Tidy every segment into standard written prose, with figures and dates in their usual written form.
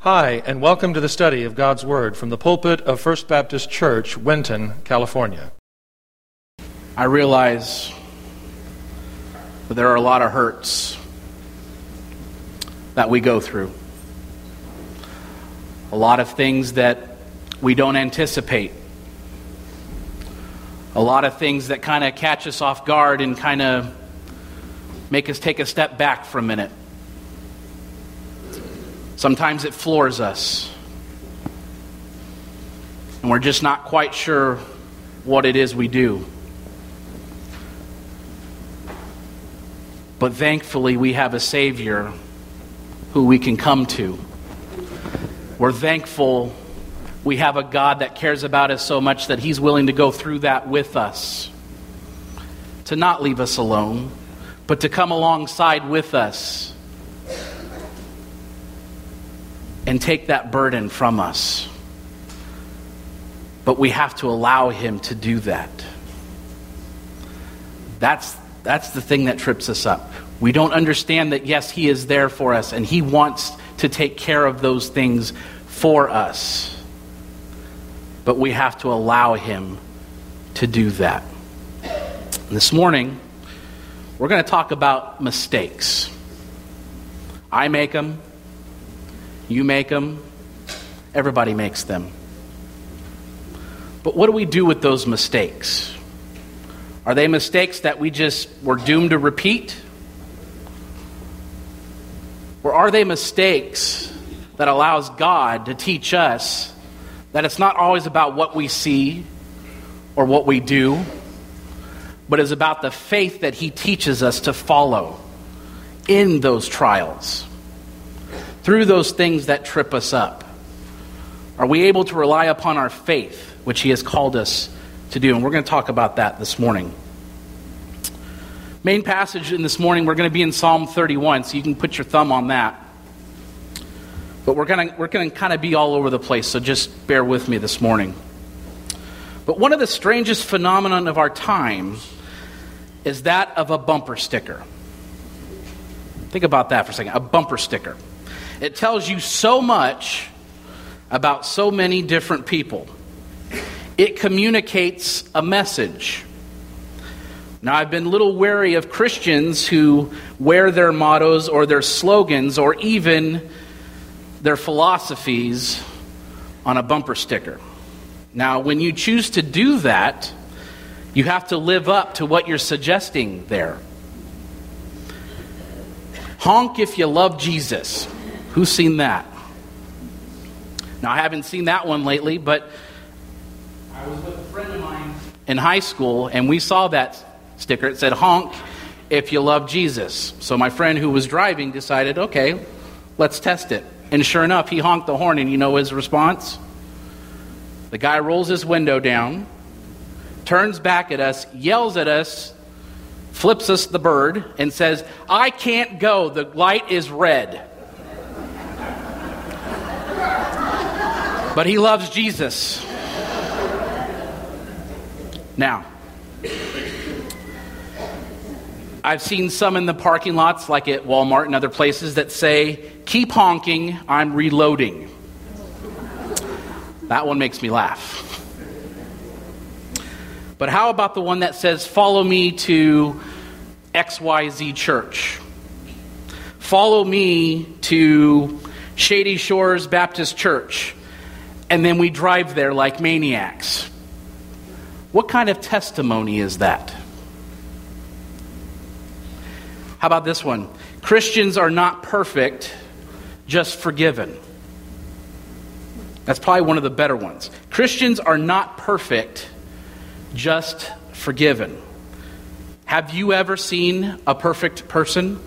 Hi, and welcome to the study of God's Word from the pulpit of First Baptist Church, Winton, California. I realize that there are a lot of hurts that we go through. A lot of things that we don't anticipate. A lot of things that kind of catch us off guard and kind of make us take a step back for a minute. Sometimes it floors us, and we're just not quite sure what it is we do. But thankfully, we have a Savior who we can come to. We're thankful we have a God that cares about us so much that He's willing to go through that with us. To not leave us alone, but to come alongside with us and take that burden from us. But we have to allow Him to do that. That's the thing that trips us up. We don't understand that, yes, He is there for us, and He wants to take care of those things for us. But we have to allow Him to do that. This morning, we're going to talk about mistakes. I make them. You make them. Everybody makes them. But what do we do with those mistakes? Are they mistakes that we're doomed to repeat? Or are they mistakes that allows God to teach us that it's not always about what we see or what we do, but is about the faith that He teaches us to follow in those trials, through those things that trip us up? Are we able to rely upon our faith, which He has called us to do? And we're going to talk about that this morning. Main passage in this morning, we're going to be in Psalm 31, so you can put your thumb on that. But we're going to kind of be all over the place, so just bear with me this morning. But one of the strangest phenomenon of our time is that of a bumper sticker. Think about that for a second. A bumper sticker. It tells you so much about so many different people. It communicates a message. Now, I've been a little wary of Christians who wear their mottos or their slogans or even their philosophies on a bumper sticker. Now, when you choose to do that, you have to live up to what you're suggesting there. Honk if you love Jesus. Who's seen that? Now, I haven't seen that one lately, but I was with a friend of mine in high school, and we saw that sticker. It said, honk if you love Jesus. So my friend who was driving decided, okay, let's test it. And sure enough, he honked the horn, and you know his response? The guy rolls his window down, turns back at us, yells at us, flips us the bird, and says, I can't go, the light is red. But he loves Jesus. Now, I've seen some in the parking lots, like at Walmart and other places, that say, keep honking, I'm reloading. That one makes me laugh. But how about the one that says, follow me to XYZ church? Follow me to Shady Shores Baptist Church. And then we drive there like maniacs. What kind of testimony is that? How about this one? Christians are not perfect, just forgiven. That's probably one of the better ones. Christians are not perfect, just forgiven. Have you ever seen a perfect person?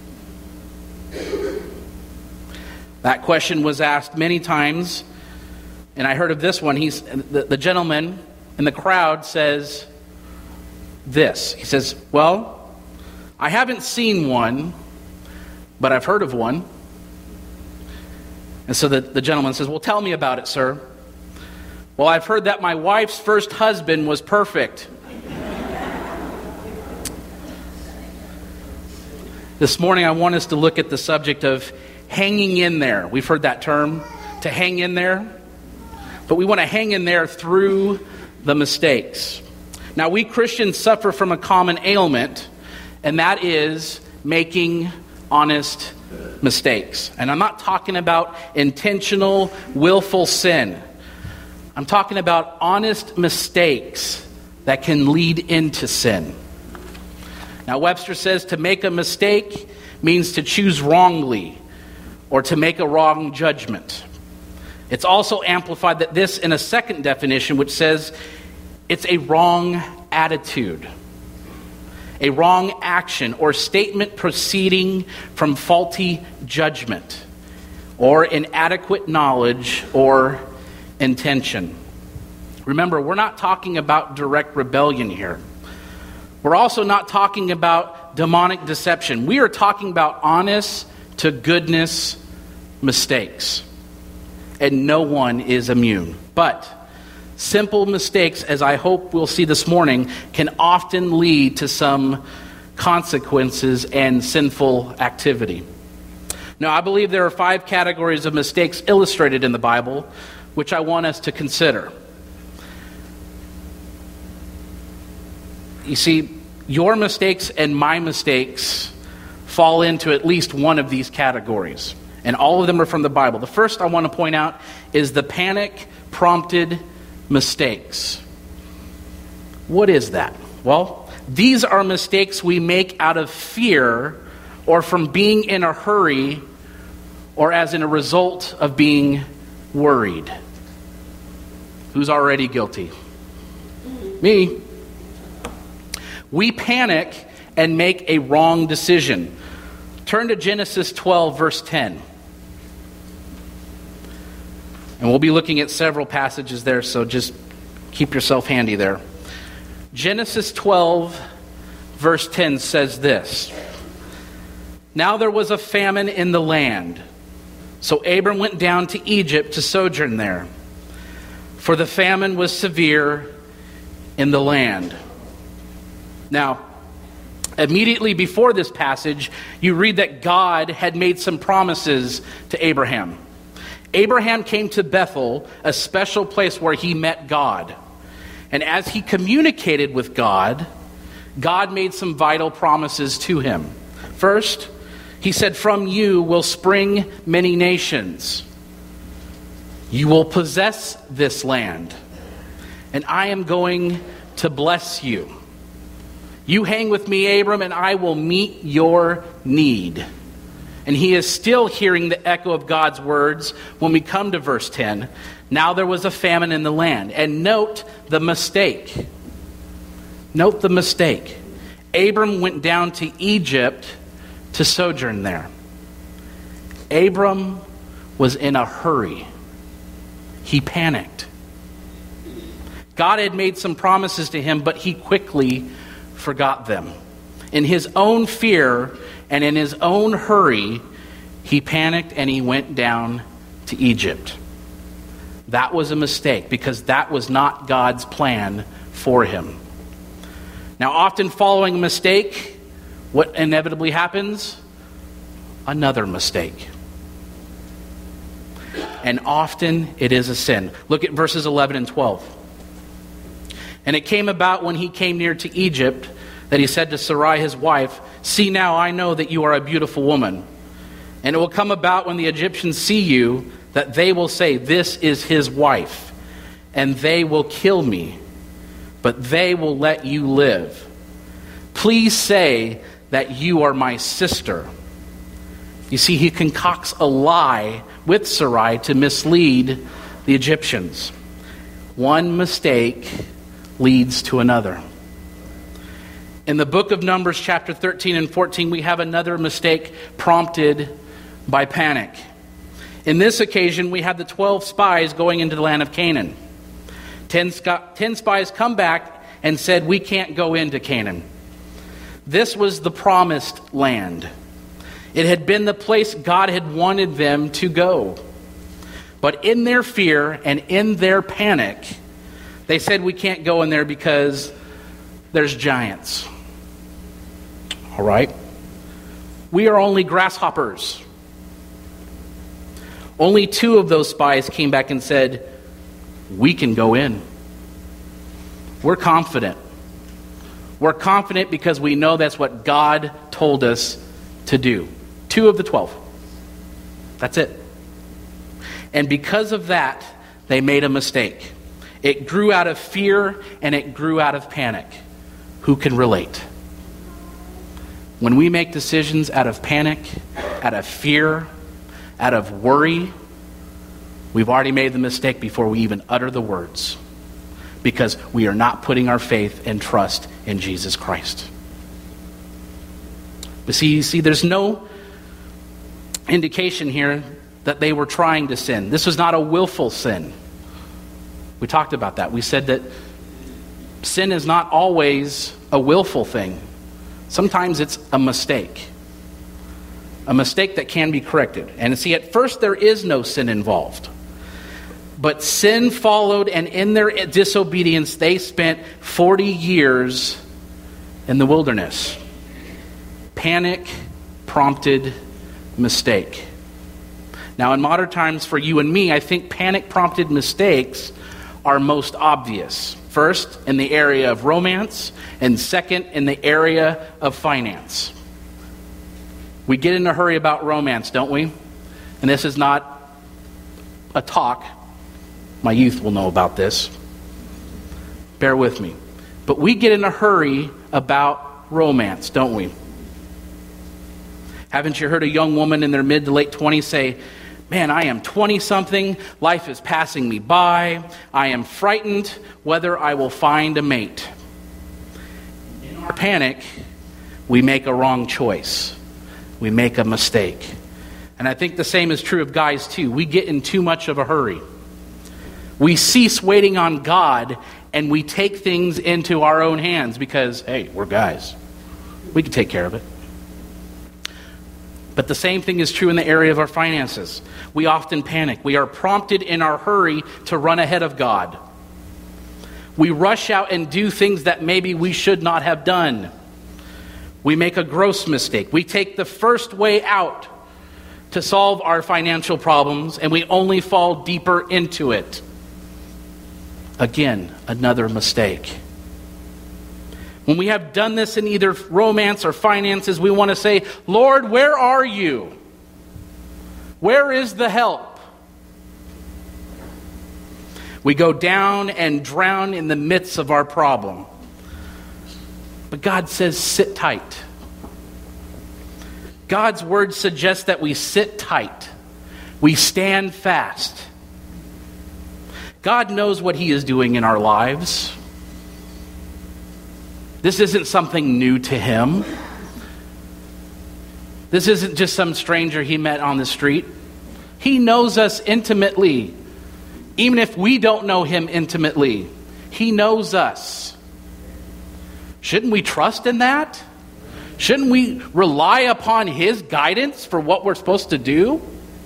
That question was asked many times. And I heard of this one. The gentleman in the crowd says this. He says, well, I haven't seen one, but I've heard of one. And so the gentleman says, well, tell me about it, sir. Well, I've heard that my wife's first husband was perfect. This morning I want us to look at the subject of hanging in there. We've heard that term, to hang in there. But we want to hang in there through the mistakes. Now, we Christians suffer from a common ailment, and that is making honest mistakes. And I'm not talking about intentional, willful sin. I'm talking about honest mistakes that can lead into sin. Now, Webster says to make a mistake means to choose wrongly or to make a wrong judgment. It's also amplified that this in a second definition, which says it's a wrong attitude, a wrong action or statement proceeding from faulty judgment or inadequate knowledge or intention. Remember, we're not talking about direct rebellion here. We're also not talking about demonic deception. We are talking about honest to goodness mistakes. And no one is immune. But simple mistakes, as I hope we'll see this morning, can often lead to some consequences and sinful activity. Now, I believe there are 5 categories of mistakes illustrated in the Bible, which I want us to consider. You see, your mistakes and my mistakes fall into at least one of these categories. And all of them are from the Bible. The first I want to point out is the panic-prompted mistakes. What is that? Well, these are mistakes we make out of fear or from being in a hurry or as in a result of being worried. Who's already guilty? Me. We panic and make a wrong decision. Turn to Genesis 12, verse 10. And we'll be looking at several passages there, so just keep yourself handy there. Genesis 12, verse 10 says this. Now there was a famine in the land, so Abram went down to Egypt to sojourn there, for the famine was severe in the land. Now, immediately before this passage, you read that God had made some promises to Abraham. Abraham came to Bethel, a special place where he met God. And as he communicated with God, God made some vital promises to him. First, he said, "From you will spring many nations. You will possess this land, and I am going to bless you. You hang with me, Abram, and I will meet your need." And he is still hearing the echo of God's words when we come to verse 10. Now there was a famine in the land. And note the mistake. Note the mistake. Abram went down to Egypt to sojourn there. Abram was in a hurry. He panicked. God had made some promises to him, but he quickly forgot them. In his own fear and in his own hurry, he panicked and he went down to Egypt. That was a mistake because that was not God's plan for him. Now, often following a mistake, what inevitably happens? Another mistake. And often it is a sin. Look at verses 11 and 12. And it came about when he came near to Egypt that he said to Sarai his wife, "See now, I know that you are a beautiful woman. And it will come about when the Egyptians see you that they will say, 'This is his wife,' and they will kill me, but they will let you live. Please say that you are my sister." You see, he concocts a lie with Sarai to mislead the Egyptians. One mistake leads to another. In the book of Numbers, chapter 13 and 14, we have another mistake prompted by panic. In this occasion, we have the 12 spies going into the land of Canaan. 10 spies come back and said, "We can't go into Canaan." This was the promised land. It had been the place God had wanted them to go. But in their fear and in their panic, they said, "We can't go in there because there's giants." All right? We are only grasshoppers. Only 2 of those spies came back and said, "We can go in." We're confident. We're confident because we know that's what God told us to do. 2 of the 12. That's it. And because of that, they made a mistake. It grew out of fear and it grew out of panic. Who can relate? When we make decisions out of panic, out of fear, out of worry, we've already made the mistake before we even utter the words, because we are not putting our faith and trust in Jesus Christ. But see, there's no indication here that they were trying to sin. This was not a willful sin. We talked about that. We said that sin is not always a willful thing. Sometimes it's a mistake that can be corrected. And see, at first there is no sin involved. But sin followed, and in their disobedience, they spent 40 years in the wilderness. Panic prompted mistake. Now, in modern times, for you and me, I think panic-prompted mistakes are most obvious. First, in the area of romance, and second, in the area of finance. We get in a hurry about romance, don't we? And this is not a talk. My youth will know about this. Bear with me. But we get in a hurry about romance, don't we? Haven't you heard a young woman in their mid to late 20s say, "Man, I am 20-something. Life is passing me by. I am frightened whether I will find a mate." In our panic, we make a wrong choice. We make a mistake. And I think the same is true of guys too. We get in too much of a hurry. We cease waiting on God and we take things into our own hands because, hey, we're guys. We can take care of it. But the same thing is true in the area of our finances. We often panic. We are prompted in our hurry to run ahead of God. We rush out and do things that maybe we should not have done. We make a gross mistake. We take the first way out to solve our financial problems, and we only fall deeper into it. Again, another mistake. When we have done this in either romance or finances, we want to say, "Lord, where are you? Where is the help?" We go down and drown in the midst of our problem. But God says, sit tight. God's word suggests that we sit tight. We stand fast. God knows what He is doing in our lives. This isn't something new to Him. This isn't just some stranger He met on the street. He knows us intimately. Even if we don't know Him intimately, He knows us. Shouldn't we trust in that? Shouldn't we rely upon His guidance for what we're supposed to do?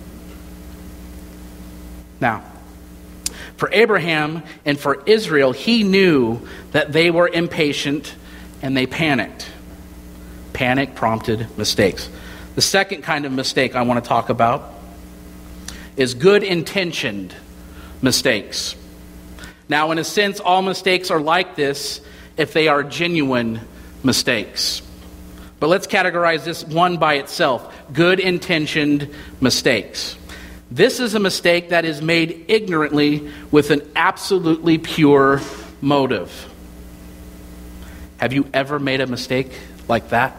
Now, for Abraham and for Israel, he knew that they were impatient and they panicked. Panic prompted mistakes. The second kind of mistake I want to talk about is good-intentioned mistakes. Now, in a sense, all mistakes are like this if they are genuine mistakes. But let's categorize this one by itself. Good-intentioned mistakes. This is a mistake that is made ignorantly with an absolutely pure motive. Have you ever made a mistake like that?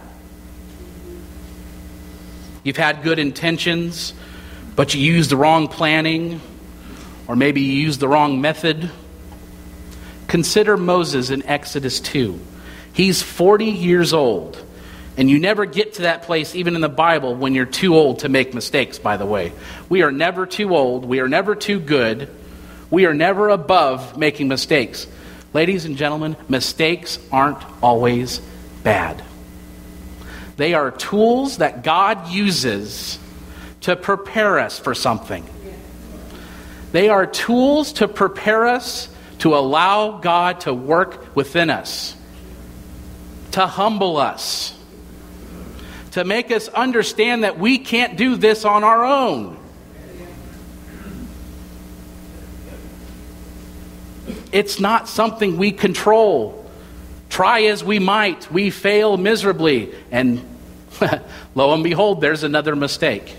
You've had good intentions, but you used the wrong planning, or maybe you used the wrong method. Consider Moses in Exodus 2. He's 40 years old. And you never get to that place, even in the Bible, when you're too old to make mistakes, by the way. We are never too old. We are never too good. We are never above making mistakes. Ladies and gentlemen, mistakes aren't always bad. They are tools that God uses to prepare us for something. They are tools to prepare us to allow God to work within us, to humble us, to make us understand that we can't do this on our own. It's not something we control. Try as we might, we fail miserably. And lo and behold, there's another mistake.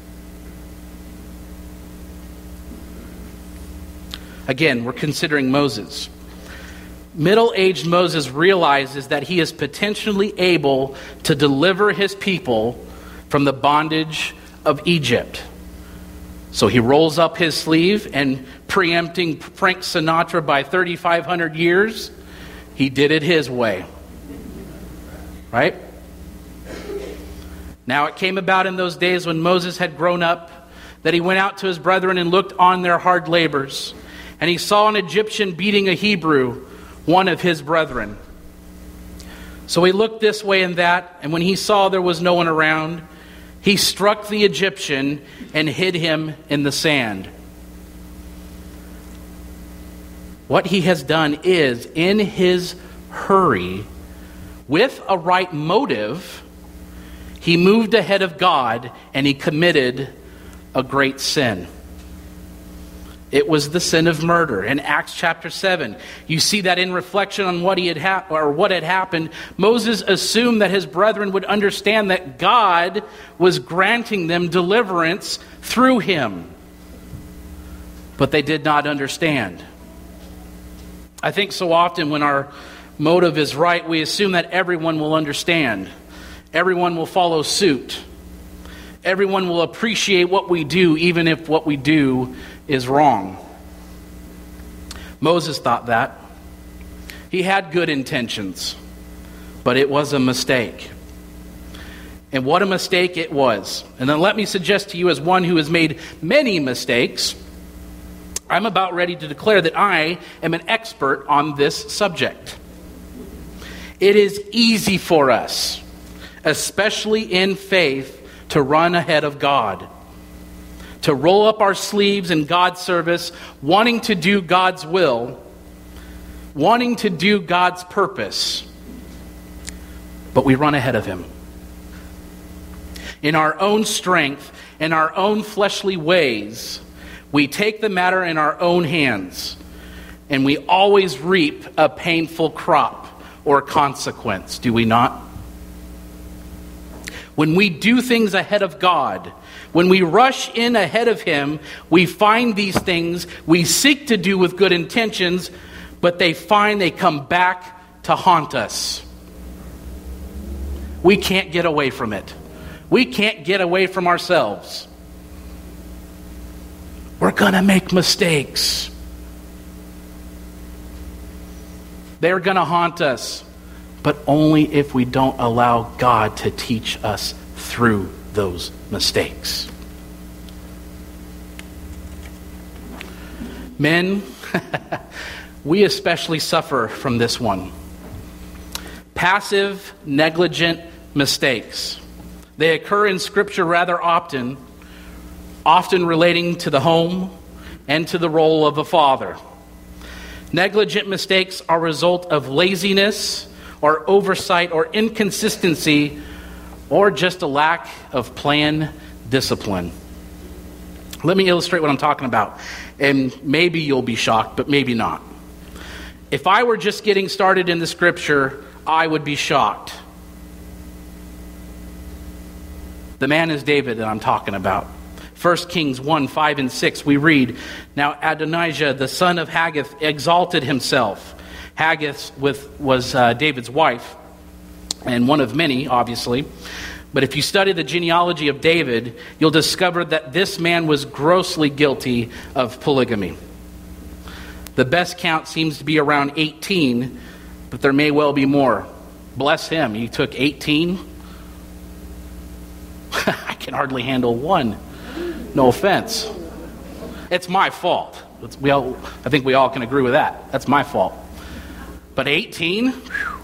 Again, we're considering Moses. Middle-aged Moses realizes that he is potentially able to deliver his people from the bondage of Egypt. So he rolls up his sleeve, and preempting Frank Sinatra by 3,500 years, he did it his way. Right? Now it came about in those days when Moses had grown up that he went out to his brethren and looked on their hard labors. And he saw an Egyptian beating a Hebrew, one of his brethren. So he looked this way and that, and when he saw there was no one around, he struck the Egyptian and hid him in the sand. What he has done is, in his hurry, with a right motive, he moved ahead of God and he committed a great sin. It was the sin of murder. In Acts chapter 7, you see that in reflection on what had happened, Moses assumed that his brethren would understand that God was granting them deliverance through him. But they did not understand. I think so often when our motive is right, we assume that everyone will understand. Everyone will follow suit. Everyone will appreciate what we do, even if what we do is wrong. Moses thought that. He had good intentions, but it was a mistake. And what a mistake it was. And then let me suggest to you, as one who has made many mistakes, I'm about ready to declare that I am an expert on this subject. It is easy for us, especially in faith, to run ahead of God. To roll up our sleeves in God's service, wanting to do God's will, wanting to do God's purpose. But we run ahead of Him. In our own strength, in our own fleshly ways, we take the matter in our own hands, and we always reap a painful crop or consequence, do we not? When we do things ahead of God, when we rush in ahead of Him, we find these things we seek to do with good intentions, but they come back to haunt us. We can't get away from it. We can't get away from ourselves. We're going to make mistakes. They're going to haunt us, but only if we don't allow God to teach us through those mistakes. Men, we especially suffer from this one. Passive, negligent mistakes. They occur in Scripture rather often relating to the home and to the role of a father. Negligent mistakes are a result of laziness or oversight or inconsistency or just a lack of plan discipline. Let me illustrate what I'm talking about. And maybe you'll be shocked, but maybe not. If I were just getting started in the Scripture, I would be shocked. The man is David that I'm talking about. 1 Kings 1, 5 and 6, we read, "Now Adonijah, the son of Haggith, exalted himself." Haggith was David's wife, and one of many, obviously. But if you study the genealogy of David, you'll discover that this man was grossly guilty of polygamy. The best count seems to be around 18, but there may well be more. Bless him, he took 18. I can hardly handle one. No offense. It's my fault. I think we all can agree with that. That's my fault. But 18? Whew.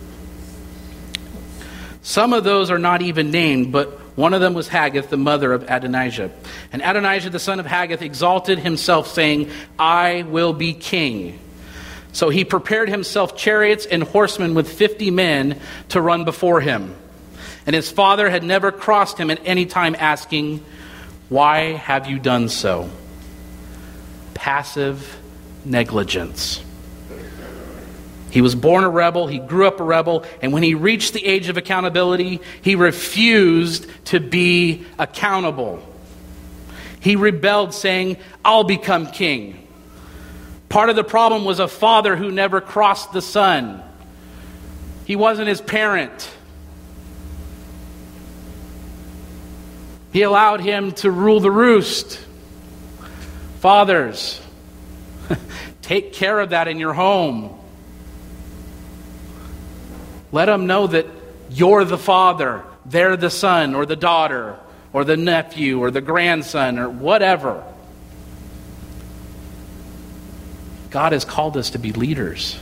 Some of those are not even named, but one of them was Haggith, the mother of Adonijah. And Adonijah, the son of Haggith, exalted himself, saying, "I will be king." So he prepared himself chariots and horsemen with 50 men to run before him. And his father had never crossed him at any time, asking, "Why have you done so?" Passive negligence. He was born a rebel, he grew up a rebel, and when he reached the age of accountability, he refused to be accountable. He rebelled, saying, I'll become king. Part of the problem was a father who never crossed the son. He wasn't his parent. He allowed him to rule the roost. Fathers, take care of that in your home. Let them know that you're the father, they're the son or the daughter or the nephew or the grandson or whatever. God has called us to be leaders.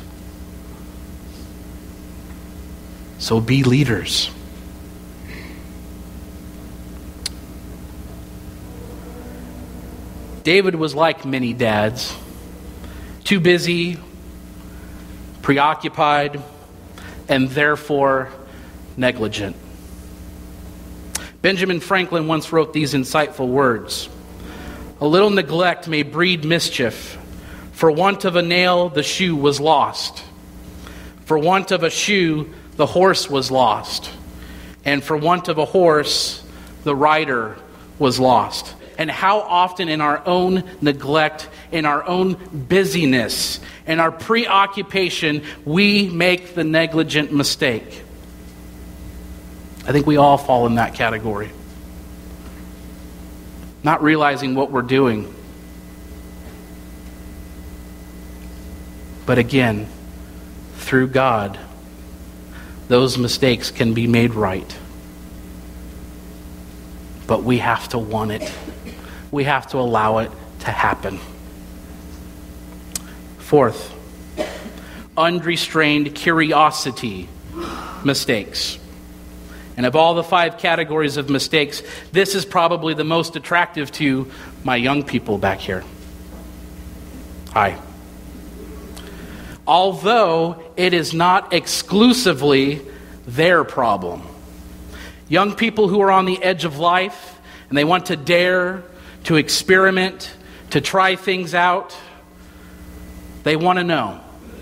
So be leaders. David was like many dads, too busy, preoccupied, and therefore negligent. Benjamin Franklin once wrote these insightful words: "A little neglect may breed mischief. For want of a nail, the shoe was lost. For want of a shoe, the horse was lost. And for want of a horse, the rider was lost." And how often in our own neglect, in our own busyness, in our preoccupation, we make the negligent mistake. I think we all fall in that category. Not realizing what we're doing. But again, through God, those mistakes can be made right. But we have to want it. We have to allow it to happen. Fourth, unrestrained curiosity mistakes. And of all the 5 categories of mistakes, this is probably the most attractive to my young people back here. Hi. Although it is not exclusively their problem. Young people who are on the edge of life and they want to dare, to experiment, to try things out, they want to know.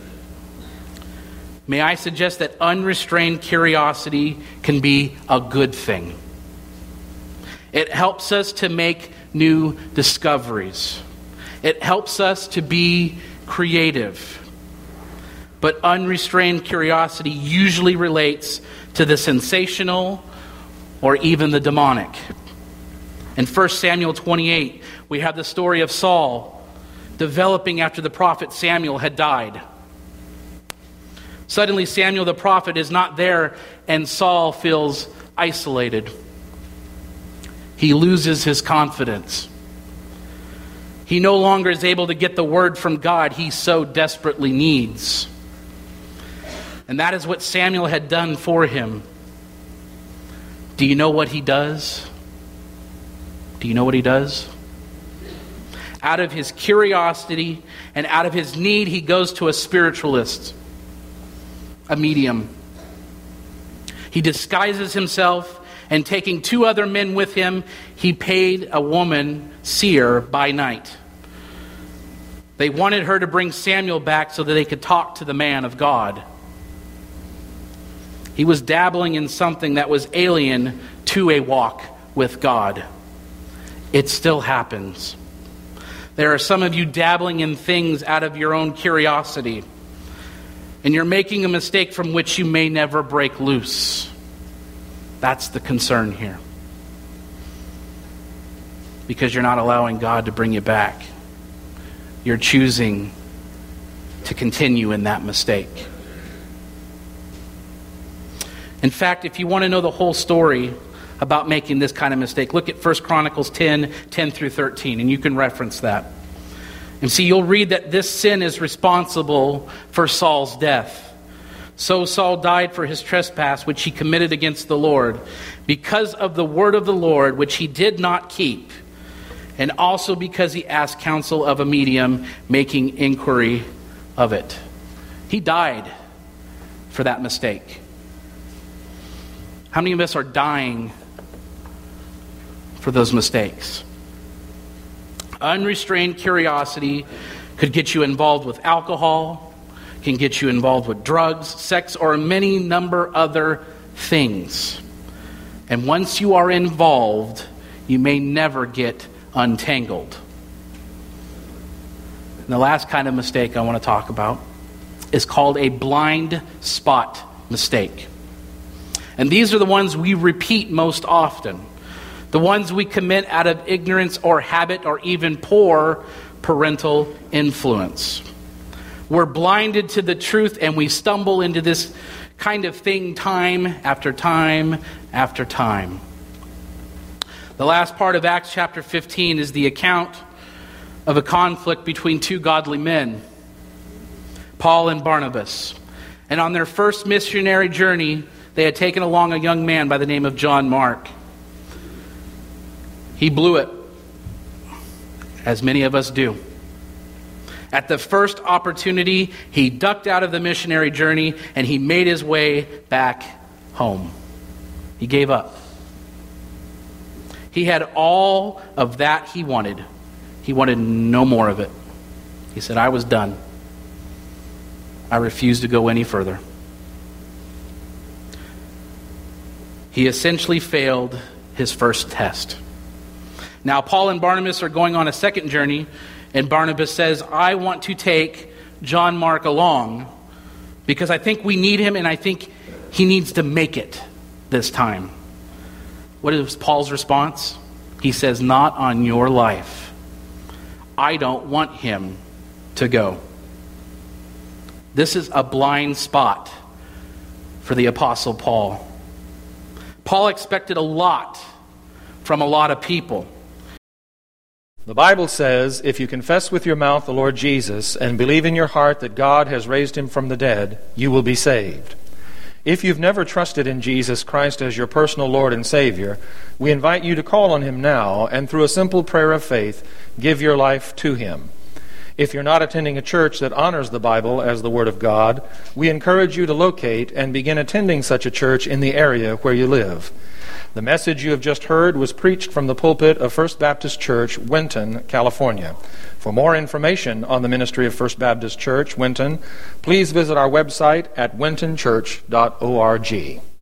May I suggest that unrestrained curiosity can be a good thing. It helps us to make new discoveries. It helps us to be creative. But unrestrained curiosity usually relates to the sensational or even the demonic. In 1 Samuel 28, we have the story of Saul developing after the prophet Samuel had died. Suddenly Samuel the prophet is not there and Saul feels isolated. He loses his confidence. He no longer is able to get the word from God he so desperately needs. And that is what Samuel had done for him. Do you know what he does? Do you know what he does? Out of his curiosity and out of his need, he goes to a spiritualist, a medium. He disguises himself, and taking 2 other men with him, he paid a woman seer by night. They wanted her to bring Samuel back so that they could talk to the man of God. He was dabbling in something that was alien to a walk with God. It still happens. There are some of you dabbling in things out of your own curiosity, and you're making a mistake from which you may never break loose. That's the concern here. Because you're not allowing God to bring you back. You're choosing to continue in that mistake. In fact, if you want to know the whole story about making this kind of mistake, look at 1 Chronicles 10 through 13, and you can reference that. And see, you'll read that this sin is responsible for Saul's death. So Saul died for his trespass, which he committed against the Lord, because of the word of the Lord, which he did not keep, and also because he asked counsel of a medium, making inquiry of it. He died for that mistake. How many of us are dying for those mistakes? Unrestrained curiosity could get you involved with alcohol, can get you involved with drugs, sex, or many number other things. And once you are involved, you may never get untangled. And the last kind of mistake I want to talk about is called a blind spot mistake. And these are the ones we repeat most often. The ones we commit out of ignorance or habit or even poor parental influence. We're blinded to the truth and we stumble into this kind of thing time after time after time. The last part of Acts chapter 15 is the account of a conflict between two godly men, Paul and Barnabas. And on their first missionary journey, they had taken along a young man by the name of John Mark. He blew it, as many of us do. At the first opportunity, he ducked out of the missionary journey and he made his way back home. He gave up. He had all of that he wanted. He wanted no more of it. He said, I was done. I refuse to go any further. He essentially failed his first test. Now, Paul and Barnabas are going on a second journey, and Barnabas says, I want to take John Mark along because I think we need him and I think he needs to make it this time. What is Paul's response? He says, not on your life. I don't want him to go. This is a blind spot for the Apostle Paul. Paul expected a lot from a lot of people. The Bible says, if you confess with your mouth the Lord Jesus and believe in your heart that God has raised him from the dead, you will be saved. If you've never trusted in Jesus Christ as your personal Lord and Savior, we invite you to call on him now and through a simple prayer of faith, give your life to him. If you're not attending a church that honors the Bible as the Word of God, we encourage you to locate and begin attending such a church in the area where you live. The message you have just heard was preached from the pulpit of First Baptist Church, Winton, California. For more information on the ministry of First Baptist Church, Winton, please visit our website at wintonchurch.org.